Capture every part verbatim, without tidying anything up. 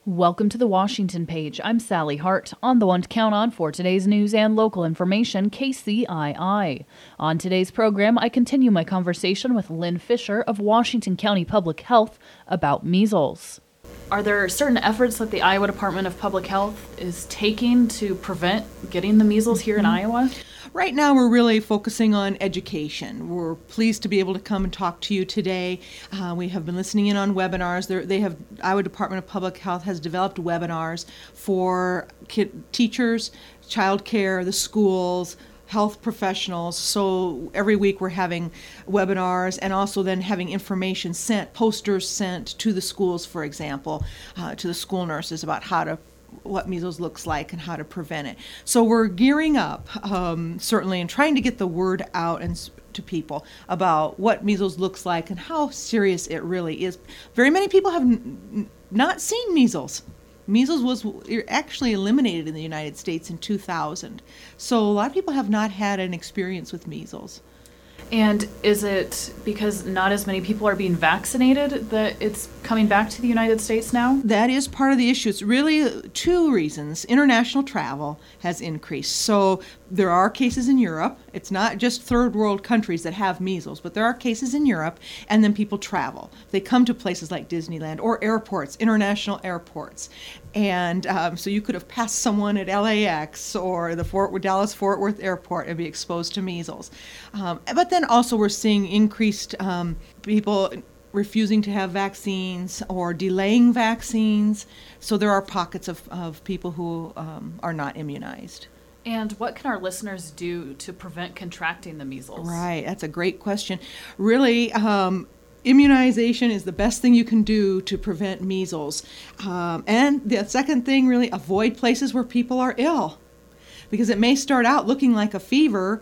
Welcome to the Washington Page. I'm Sally Hart, on the one to count on for today's news and local information, K C I I. On today's program, I continue my conversation with Lynn Fisher of Washington County Public Health about measles. Are there certain efforts that the Iowa Department of Public Health is taking to prevent getting the measles here in mm-hmm. Iowa? Right now, we're really focusing on education. We're pleased to be able to come and talk to you today. Uh, we have been listening in on webinars. They're, they have Iowa Department of Public Health has developed webinars for kid, teachers, child care, the schools, health professionals. So every week we're having webinars and also then having information sent, posters sent to the schools, for example, uh, to the school nurses about how to what measles looks like and how to prevent it. So we're gearing up, um, certainly, and trying to get the word out and to people about what measles looks like and how serious it really is. Very many people have n- not seen measles. Measles was actually eliminated in the United States in two thousand. So a lot of people have not had an experience with measles. And is it because not as many people are being vaccinated that it's coming back to the United States now? That is part of the issue. It's really two reasons. International travel has increased. So there are cases in Europe. It's not just third world countries that have measles, but there are cases in Europe, and then people travel. They come to places like Disneyland or airports, international airports. And um, so you could have passed someone at L A X or the Fort Dallas-Fort Worth Airport and be exposed to measles. Um, but then also we're seeing increased um, people refusing to have vaccines or delaying vaccines. So there are pockets of, of people who um, are not immunized. And what can our listeners do to prevent contracting the measles? Right, that's a great question. Really, um, immunization is the best thing you can do to prevent measles. Um, and the second thing, really, avoid places where people are ill. Because it may start out looking like a fever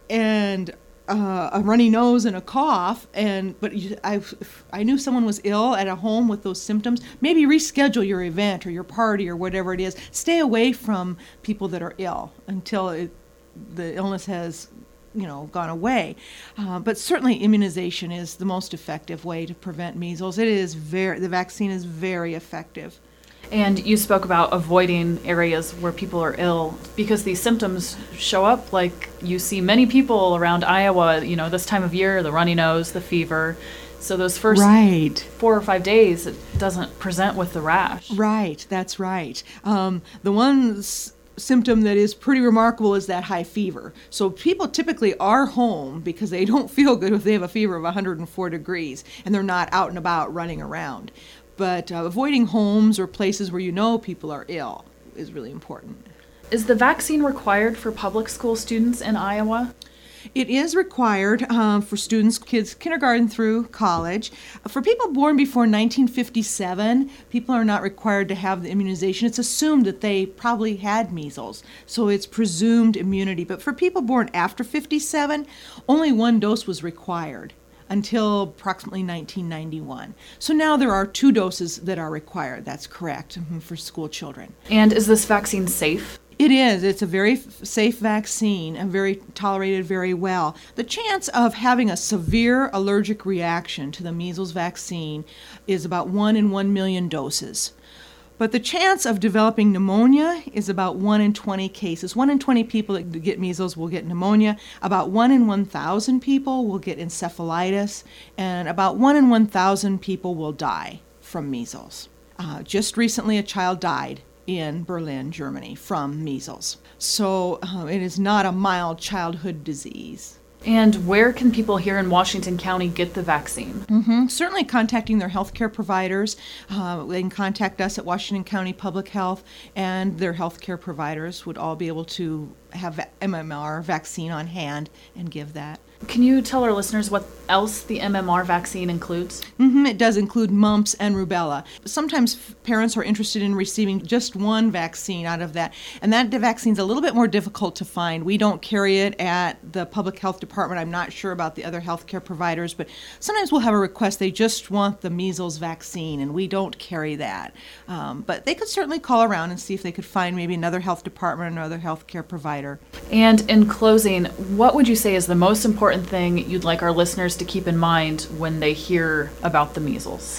and uh, a runny nose and a cough, and but you, I, I knew someone was ill at a home with those symptoms. Maybe reschedule your event or your party or whatever it is. Stay away from people that are ill until it, the illness has you know, gone away. Uh, but certainly immunization is the most effective way to prevent measles. It is very, the vaccine is very effective. And you spoke about avoiding areas where people are ill because these symptoms show up like you see many people around Iowa, you know, this time of year, the runny nose, the fever. So those first right. four or five days, it doesn't present with the rash. Right, that's right. Um, the ones symptom that is pretty remarkable is that high fever. So people typically are home because they don't feel good if they have a fever of one hundred four degrees and they're not out and about running around. But uh, avoiding homes or places where you know people are ill is really important. Is the vaccine required for public school students in Iowa? It is required um, for students, kids, kindergarten through college. For people born before nineteen fifty-seven, people are not required to have the immunization. It's assumed that they probably had measles, so it's presumed immunity. But for people born after fifty-seven, only one dose was required until approximately nineteen ninety-one. So now there are two doses that are required. That's correct for school children. And is this vaccine safe? It is. It's a very f- safe vaccine and very tolerated very well. The chance of having a severe allergic reaction to the measles vaccine is about one in one million doses. But the chance of developing pneumonia is about one in twenty cases. one in twenty people that get measles will get pneumonia. About one in one thousand people will get encephalitis. And about one in one thousand people will die from measles. Uh, just recently, a child died in Berlin, Germany, from measles. So uh, it is not a mild childhood disease. And where can people here in Washington County get the vaccine? Mm-hmm. Certainly contacting their healthcare providers. Uh, they can contact us at Washington County Public Health, and their healthcare providers would all be able to have M M R vaccine on hand and give that. Can you tell our listeners what else the M M R vaccine includes? Mm-hmm, it does include mumps and rubella. Sometimes parents are interested in receiving just one vaccine out of that, and that vaccine's a little bit more difficult to find. We don't carry it at the public health department. I'm not sure about the other healthcare providers, but sometimes we'll have a request. They just want the measles vaccine, and we don't carry that. Um, but they could certainly call around and see if they could find maybe another health department or another healthcare provider. And in closing, what would you say is the most important thing you'd like our listeners to keep in mind when they hear about the measles?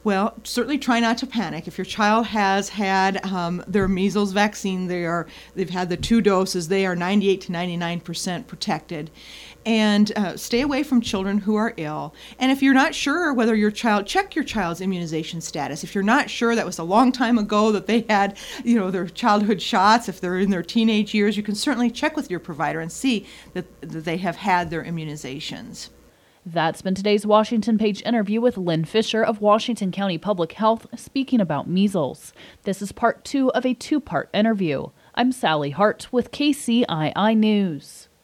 Well, certainly try not to panic. If your child has had um, their measles vaccine, they are they've had the two doses. They are ninety-eight to ninety-nine percent protected. And uh, stay away from children who are ill. And if you're not sure whether your child, check your child's immunization status. If you're not sure, that was a long time ago that they had, you know, their childhood shots. If they're in their teenage years, you can certainly check with your provider and see that, that they have had their immunizations. That's been today's Washington Page interview with Lynn Fisher of Washington County Public Health, speaking about measles. This is part two of a two-part interview. I'm Sally Hart with K C I I News.